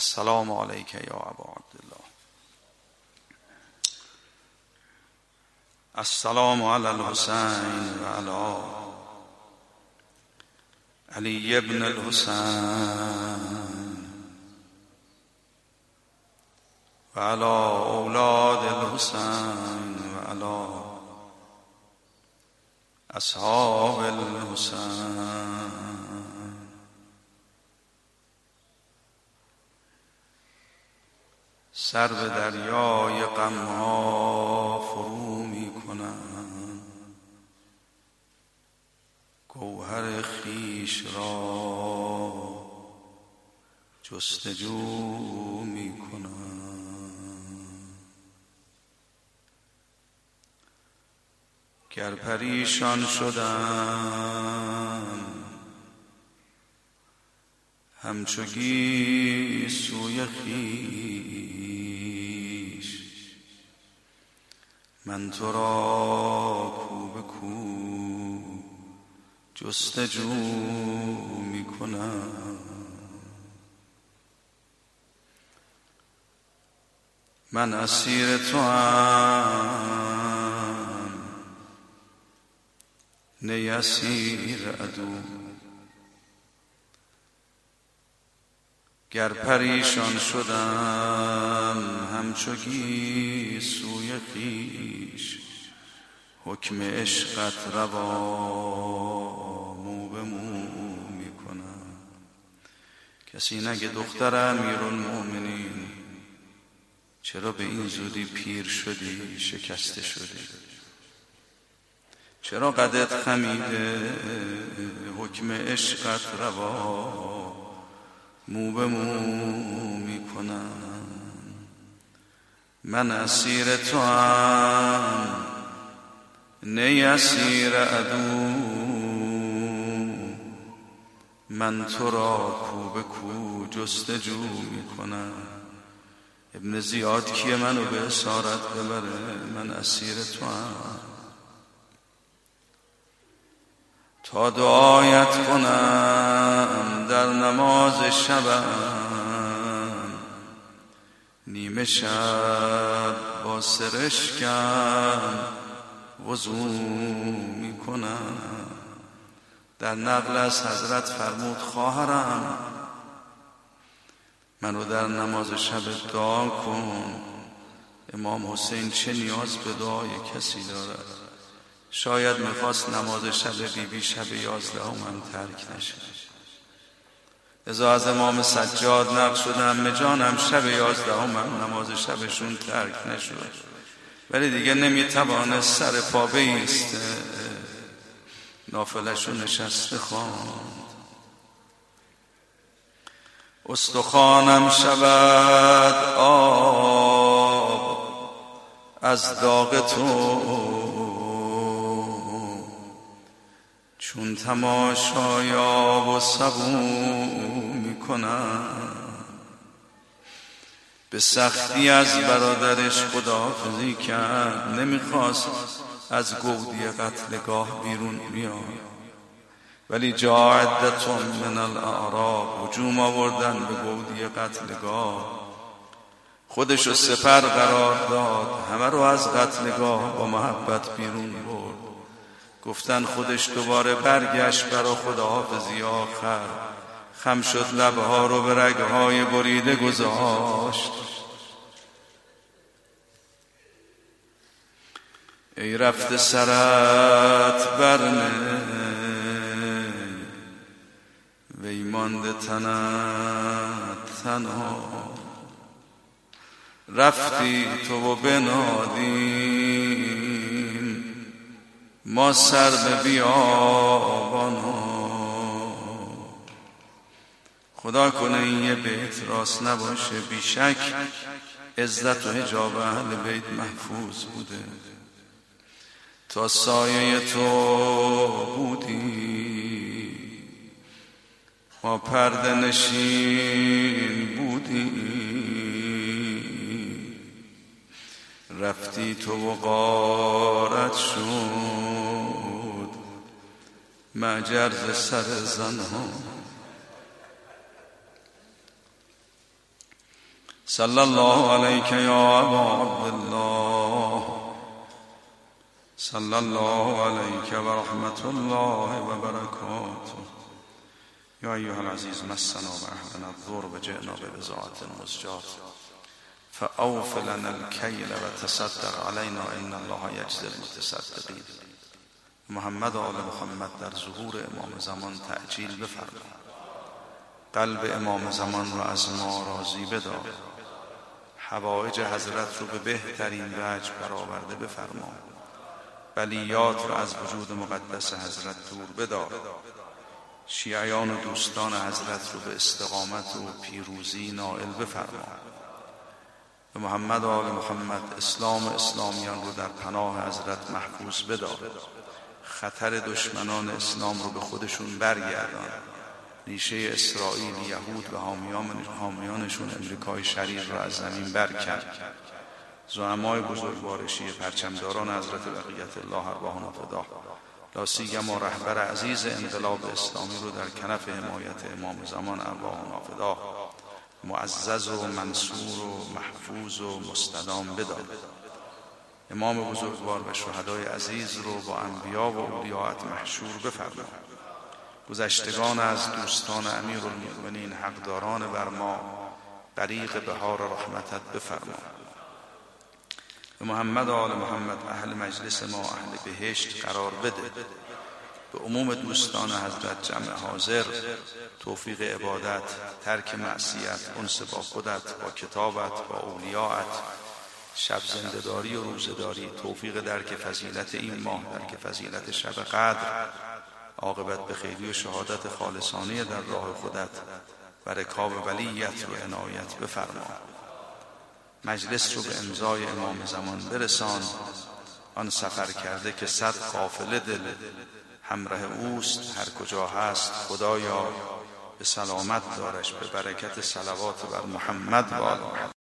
السلام علیک یا ابا عبدالله. السلام علی الحسین و علی علی ابن الحسین و علی اولاد الحسین و علی اصحاب الحسین. سر به دریای غم‌ها فرو می‌کنم، گوهر خویش را جستجو می‌کنم. گر پریشان شدم همچو گیسوی خویش، من تو را کو به کو جستجو می کنم. من اسیر تو ام نی اسیر عدو. گر پریشان شدم همچو گیسوی خویش، حکم عشقت روا مو به مو می کنم. کسی نگه دختر امیرالمؤمنین چرا به این زودی پیر شدی، شکسته شدی؟ چرا قدت خمیده، حکم عشقت روا مو به مو می کنم. من اسیر تو ام نی اسیر عدو، من تو را کو به کو جستجو می کنم. ابن زیاد کیه منو به اسارت ببره؟ من اسیر تو ام تا دعایت کنم در نماز شبم، نیمه شب با سرشکم وضو می کنم. در نقل از حضرت فرمود خواهرم منو در نماز شب دعا کن. امام حسین چه نیاز به دعای کسی دارد؟ شاید میخواست نماز شب بیبی شب 11 من ترک نشه. ازا از امام سجاد نقل شده همه جانم شب 11 من نماز شبشون ترک نشد، ولی دیگه نمیتوانست سر پا بایسته، نافلشون نشسته خواند. استخوانم شود آب از داغ تو، چون تماشای آب و صبو می کنم. به سختی از برادرش خداحافظی کرد، نمیخواست از گودی قتلگاه بیرون بیاد، ولی جا عدتون من الاعراب هجوم آوردن به گودی قتلگاه. خودشو سپر قرار داد، همه رو از قتلگاه با محبت بیرون برد. گفتن خودش دوباره برگشت برا خداحافظی آخر، خم شد لبها رو به رگهای بریده گذاشت. ای رفته سرت برنه وی مانده تنت تنها. رفتی تو و بنادیم ما سر به بیابان ها. خدا کنه این یه بیت راست نباشه، بیشک عزت و حجاب اهل بیت محفوظ بوده. تا سایه تو بودی ما پرده نشین بودی، رفتی تو و غارت شد مجرز سر زنها. صلی الله علیک یا ابا عبدالله صلی الله علیک و رحمت الله و برکاته. یا ایها العزیز مسنا و اهلنا الضر و جئنا ببضاعة مزجاة فاوف لنا الکیل و تصدق علینا ان الله یجزی المتصدقین. محمد و آل محمد در ظهور امام زمان تعجیل بفرما. قلب امام زمان را از ما راضی بدار. حوائج حضرت رو به بهترین وجه برآورده بفرما. بلیات را از وجود مقدس حضرت دور بدار. شیعیان و دوستان حضرت رو به استقامت و پیروزی نائل بفرما. به محمد و آل محمد اسلام و اسلامیان رو در پناه حضرت محفوظ بدار. خطر دشمنان اسلام رو به خودشون برگردان. ریشه اسرائیل، یهود و حامیانشون امریکای شریر را از زمین برکن. زعمای بزرگوار شیعه پرچمداران حضرت بقیت الله ارواحنا فدا، لا سیما رهبر عزیز انقلاب اسلامی رو در کنف حمایت امام زمان ارواحنا فدا معزز و منصور و محفوظ و مستدام بدار. امام بزرگوار و شهدای عزیز رو با انبیا و اولیاءت محشور بفرما. گذشتگان از دوستان امیرالمؤمنین حقداران بر ما غریق بهار رحمتت بفرما. به محمد و آل محمد اهل مجلس ما اهل بهشت قرار بده. به عموم دوستان حضرت جمع حاضر توفیق عبادت، ترک معصیت، انس با خودت، با کتابت، با اولیاءت، شب زنده‌داری و روزه‌داری، توفیق درک فضیلت این ماه، درک فضیلت شب قدر، عاقبت به خیری و شهادت خالصانه در راه خودت و رکاب ولیت و عنایت بفرما. مجلس رو به امضای امام زمان برسان. آن سفر کرده که 100 قافله دل همراه اوست، هر کجا هست خدایا به سلامت دارش. به برکت صلوات بر محمد و آل محمد.